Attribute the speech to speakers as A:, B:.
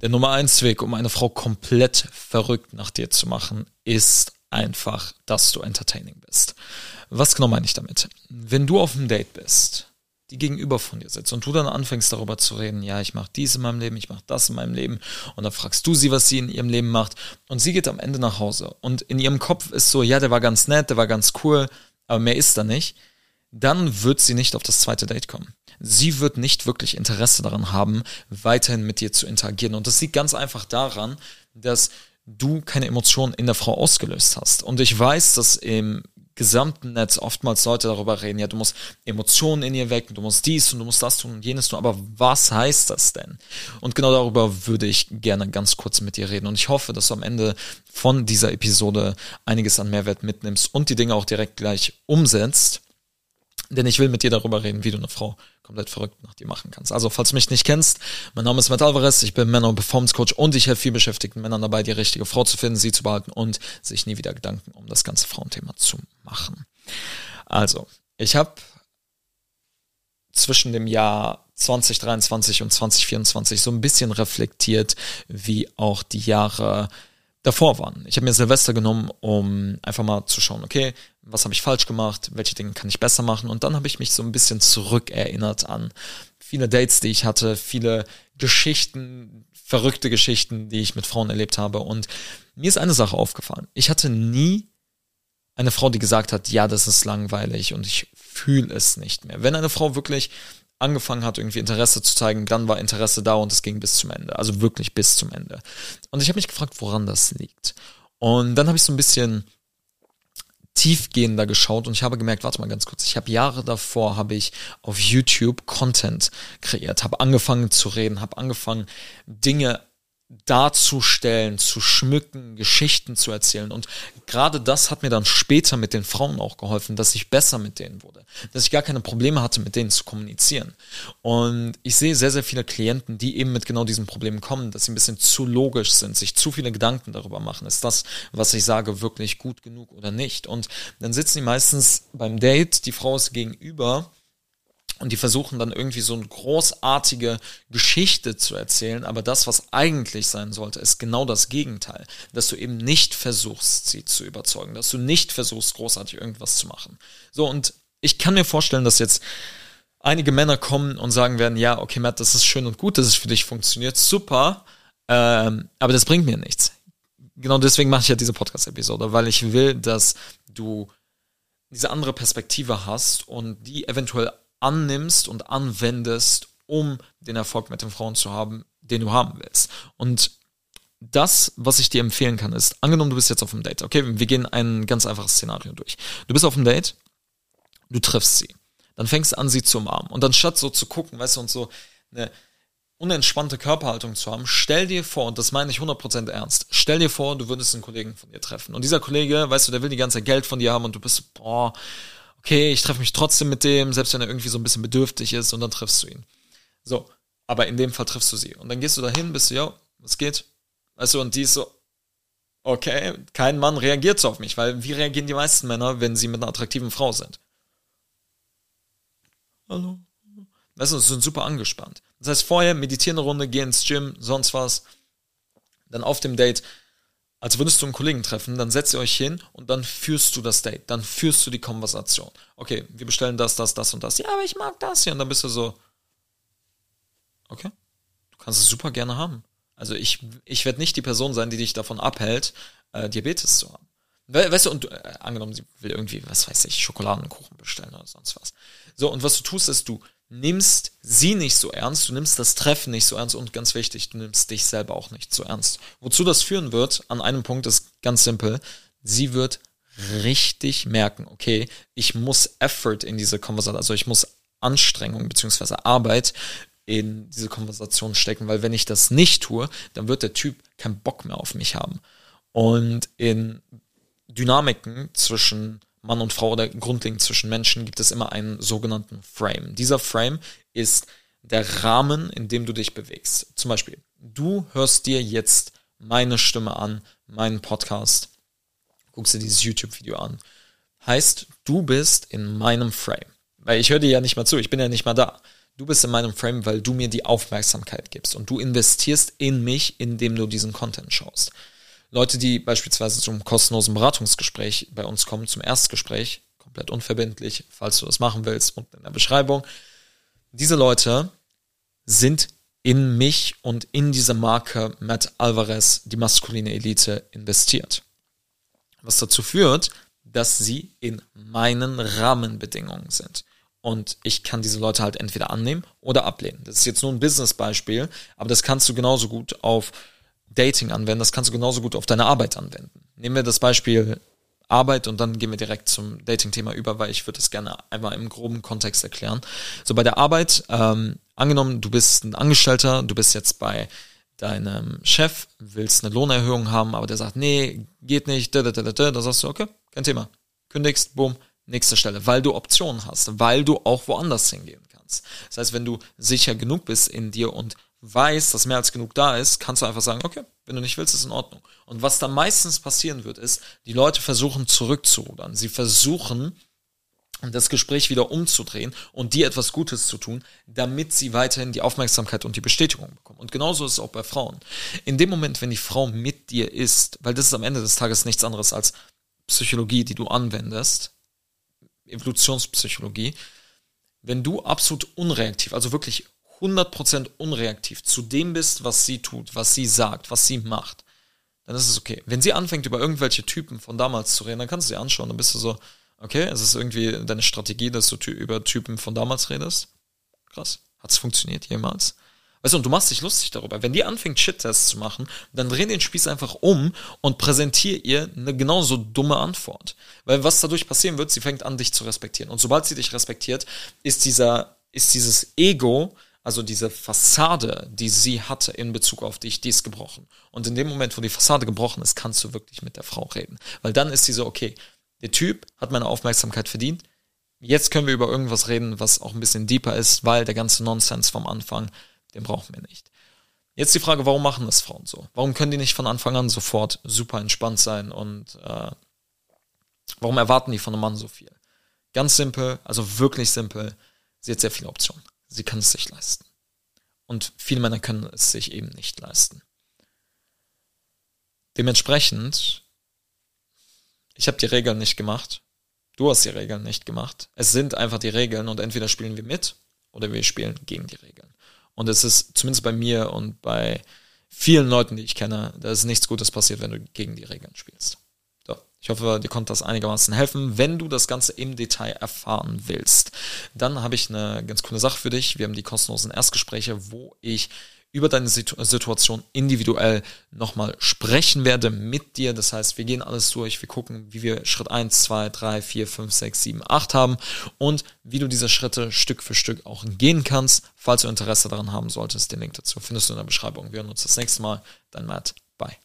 A: Der Nummer 1 Weg, um eine Frau komplett verrückt nach dir zu machen, ist einfach, dass du entertaining bist. Was genau meine ich damit? Wenn du auf einem Date bist, die gegenüber von dir sitzt und du dann anfängst darüber zu reden, ja, ich mache dies in meinem Leben, ich mache das in meinem Leben und dann fragst du sie, was sie in ihrem Leben macht und sie geht am Ende nach Hause und in ihrem Kopf ist so, ja, der war ganz nett, der war ganz cool, aber mehr ist da nicht, dann wird sie nicht auf das zweite Date kommen. Sie wird nicht wirklich Interesse daran haben, weiterhin mit dir zu interagieren und das liegt ganz einfach daran, dass du keine Emotionen in der Frau ausgelöst hast und ich weiß, dass im gesamten Netz oftmals Leute darüber reden, ja, du musst Emotionen in ihr wecken, du musst dies und du musst das tun und jenes tun, aber was heißt das denn? Und genau darüber würde ich gerne ganz kurz mit dir reden und ich hoffe, dass du am Ende von dieser Episode einiges an Mehrwert mitnimmst und die Dinge auch direkt gleich umsetzt, denn ich will mit dir darüber reden, wie du eine Frau komplett verrückt nach dir machen kannst. Also, falls du mich nicht kennst, mein Name ist Matt Alvarez, ich bin Männer- und Performance-Coach und ich helfe vielbeschäftigten Männern dabei, die richtige Frau zu finden, sie zu behalten und sich nie wieder Gedanken um das ganze Frauenthema zu machen. Also, ich habe zwischen dem Jahr 2023 und 2024 so ein bisschen reflektiert, wie auch die Jahre davor waren. Ich habe mir Silvester genommen, um einfach mal zu schauen, okay, was habe ich falsch gemacht, welche Dinge kann ich besser machen und dann habe ich mich so ein bisschen zurückerinnert an viele Dates, die ich hatte, viele Geschichten, verrückte Geschichten, die ich mit Frauen erlebt habe und mir ist eine Sache aufgefallen. Ich hatte nie eine Frau, die gesagt hat, ja, das ist langweilig und ich fühle es nicht mehr. Wenn eine Frau wirklich angefangen hat, irgendwie Interesse zu zeigen, dann war Interesse da und es ging bis zum Ende. Also wirklich bis zum Ende. Und ich habe mich gefragt, woran das liegt. Und dann habe ich so ein bisschen tiefgehender geschaut und ich habe gemerkt, warte mal ganz kurz, ich habe Jahre davor, habe ich auf YouTube Content kreiert, habe angefangen zu reden, habe angefangen, Dinge darzustellen, zu schmücken, Geschichten zu erzählen und gerade das hat mir dann später mit den Frauen auch geholfen, dass ich besser mit denen wurde, dass ich gar keine Probleme hatte, mit denen zu kommunizieren und ich sehe sehr, sehr viele Klienten, die eben mit genau diesen Problemen kommen, dass sie ein bisschen zu logisch sind, sich zu viele Gedanken darüber machen, ist das, was ich sage, wirklich gut genug oder nicht und dann sitzen die meistens beim Date, die Frau ist gegenüber und die versuchen dann irgendwie so eine großartige Geschichte zu erzählen, aber das, was eigentlich sein sollte, ist genau das Gegenteil. Dass du eben nicht versuchst, sie zu überzeugen, dass du nicht versuchst, großartig irgendwas zu machen. So, und ich kann mir vorstellen, dass jetzt einige Männer kommen und sagen werden, ja, okay, Matt, das ist schön und gut, dass es für dich funktioniert, super, aber das bringt mir nichts. Genau deswegen mache ich ja diese Podcast-Episode, weil ich will, dass du diese andere Perspektive hast und die eventuell annimmst und anwendest, um den Erfolg mit den Frauen zu haben, den du haben willst. Und das, was ich dir empfehlen kann, ist, angenommen, du bist jetzt auf einem Date, okay, wir gehen ein ganz einfaches Szenario durch. Du bist auf einem Date, du triffst sie, dann fängst du an, sie zu umarmen und dann statt so zu gucken, weißt du, und so eine unentspannte Körperhaltung zu haben, stell dir vor, und das meine ich 100% ernst, stell dir vor, du würdest einen Kollegen von dir treffen und dieser Kollege, weißt du, der will die ganze Zeit Geld von dir haben und du bist, boah, okay, ich treffe mich trotzdem mit dem, selbst wenn er irgendwie so ein bisschen bedürftig ist und dann triffst du ihn. So, aber in dem Fall triffst du sie. Und dann gehst du dahin, bist du, ja, was geht? Weißt du, und die ist so, okay, kein Mann reagiert so auf mich, weil wie reagieren die meisten Männer, wenn sie mit einer attraktiven Frau sind? Hallo? Weißt du, sie sind super angespannt. Das heißt, vorher meditieren eine Runde, geh ins Gym, sonst was. Dann auf dem Date, als würdest du einen Kollegen treffen, dann setzt ihr euch hin und dann führst du das Date, dann führst du die Konversation. Okay, wir bestellen das und das. Ja, aber ich mag das hier. Und dann bist du so, okay, du kannst es super gerne haben. Also ich werde nicht die Person sein, die dich davon abhält, Diabetes zu haben. Weißt du, und angenommen, sie will irgendwie, was weiß ich, Schokoladenkuchen bestellen oder sonst was. So, und was du tust, ist, du nimmst sie nicht so ernst, du nimmst das Treffen nicht so ernst und ganz wichtig, du nimmst dich selber auch nicht so ernst. Wozu das führen wird, an einem Punkt ist ganz simpel, sie wird richtig merken, okay, ich muss Effort in diese Konversation, also ich muss Anstrengung bzw. Arbeit in diese Konversation stecken, weil wenn ich das nicht tue, dann wird der Typ keinen Bock mehr auf mich haben. Und in Dynamiken zwischen Mann und Frau oder grundlegend zwischen Menschen gibt es immer einen sogenannten Frame. Dieser Frame ist der Rahmen, in dem du dich bewegst. Zum Beispiel, du hörst dir jetzt meine Stimme an, meinen Podcast, guckst dir dieses YouTube-Video an. Heißt, du bist in meinem Frame. Weil ich höre dir ja nicht mal zu, ich bin ja nicht mal da. du bist in meinem Frame, weil du mir die Aufmerksamkeit gibst und du investierst in mich, indem du diesen Content schaust. Leute, die beispielsweise zum kostenlosen Beratungsgespräch bei uns kommen, zum Erstgespräch, komplett unverbindlich, falls du das machen willst, unten in der Beschreibung. Diese Leute sind in mich und in diese Marke Matt Alvarez, die maskuline Elite, investiert. Was dazu führt, dass sie in meinen Rahmenbedingungen sind. Und ich kann diese Leute halt entweder annehmen oder ablehnen. Das ist jetzt nur ein Business-Beispiel, aber das kannst du genauso gut auf Dating anwenden, das kannst du genauso gut auf deine Arbeit anwenden. Nehmen wir das Beispiel Arbeit und dann gehen wir direkt zum Dating-Thema über, weil ich würde das gerne einmal im groben Kontext erklären. So bei der Arbeit, angenommen, du bist ein Angestellter, du bist jetzt bei deinem Chef, willst eine Lohnerhöhung haben, aber der sagt, nee, geht nicht, da sagst du, okay, kein Thema. Kündigst, boom, nächste Stelle, weil du Optionen hast, weil du auch woanders hingehen kannst. Das heißt, wenn du sicher genug bist in dir und weißt, dass mehr als genug da ist, kannst du einfach sagen, okay, wenn du nicht willst, ist in Ordnung. Und was dann meistens passieren wird, ist, die Leute versuchen zurückzurudern. Sie versuchen, das Gespräch wieder umzudrehen und dir etwas Gutes zu tun, damit sie weiterhin die Aufmerksamkeit und die Bestätigung bekommen. Und genauso ist es auch bei Frauen. In dem Moment, wenn die Frau mit dir ist, weil das ist am Ende des Tages nichts anderes als Psychologie, die du anwendest, Evolutionspsychologie, wenn du absolut unreaktiv, also wirklich 100% unreaktiv zu dem bist, was sie tut, was sie sagt, was sie macht, dann ist es okay. Wenn sie anfängt, über irgendwelche Typen von damals zu reden, dann kannst du sie anschauen, dann bist du so, okay, es ist irgendwie deine Strategie, dass du über Typen von damals redest. Krass. Hat es funktioniert jemals? Weißt du, und du machst dich lustig darüber. Wenn die anfängt, Shit-Tests zu machen, dann dreh den Spieß einfach um und präsentier ihr eine genauso dumme Antwort. Weil was dadurch passieren wird, sie fängt an, dich zu respektieren. Und sobald sie dich respektiert, ist dieses Ego, also diese Fassade, die sie hatte in Bezug auf dich, die ist gebrochen. Und in dem Moment, wo die Fassade gebrochen ist, kannst du wirklich mit der Frau reden. Weil dann ist sie so, okay, der Typ hat meine Aufmerksamkeit verdient. Jetzt können wir über irgendwas reden, was auch ein bisschen deeper ist, weil der ganze Nonsens vom Anfang, den brauchen wir nicht. Jetzt die Frage, warum machen das Frauen so? Warum können die nicht von Anfang an sofort super entspannt sein und warum erwarten die von einem Mann so viel? Ganz simpel, also wirklich simpel, sie hat sehr viele Optionen. Sie kann es sich leisten. Und viele Männer können es sich eben nicht leisten. Dementsprechend, ich habe die Regeln nicht gemacht. Du hast die Regeln nicht gemacht. Es sind einfach die Regeln und entweder spielen wir mit oder wir spielen gegen die Regeln. Und es ist zumindest bei mir und bei vielen Leuten, die ich kenne, da ist nichts Gutes passiert, wenn du gegen die Regeln spielst. So, ich hoffe, dir konnte das einigermaßen helfen. Wenn du das Ganze im Detail erfahren willst, dann habe ich eine ganz coole Sache für dich. Wir haben die kostenlosen Erstgespräche, wo ich über deine Situation individuell nochmal sprechen werde mit dir. Das heißt, wir gehen alles durch, wir gucken, wie wir Schritt 1, 2, 3, 4, 5, 6, 7, 8 haben und wie du diese Schritte Stück für Stück auch gehen kannst. Falls du Interesse daran haben solltest, den Link dazu findest du in der Beschreibung. Wir hören uns das nächste Mal. Dein Matt. Bye.